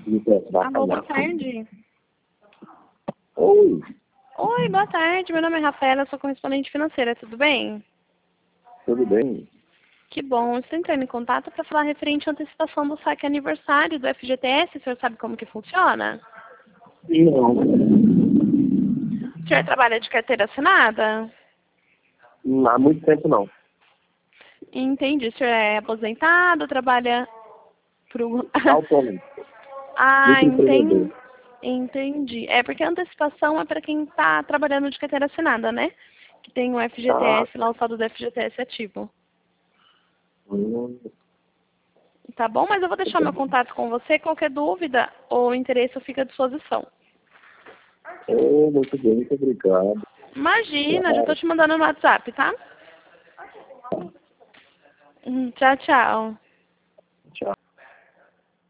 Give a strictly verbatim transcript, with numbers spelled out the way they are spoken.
de prestar Alô, boa pagar. tarde. Oi, Oi, boa tarde. Meu nome é Rafaela, sou correspondente financeira, tudo bem? tudo bem? Que bom. Estou entrando em contato para falar referente à antecipação do saque aniversário do F G T S. O senhor sabe como que funciona? Não, O senhor trabalha de carteira assinada? há muito tempo não. Entendi. O senhor é aposentado, trabalha pro... Autônomo, Ah, microempreendedor. entendi. Entendi. É porque a antecipação é para quem está trabalhando de carteira assinada, né? Que tem o Tá. F G T S, lá o saldo do F G T S ativo. Hum, Tá bom? Mas eu vou deixar meu contato com você. Qualquer dúvida ou interesse fica à disposição. oh, muito bem, muito obrigado. Imagina, já Claro. estou te mandando no WhatsApp, tá? Hum, Tchau, tchau. Tchau.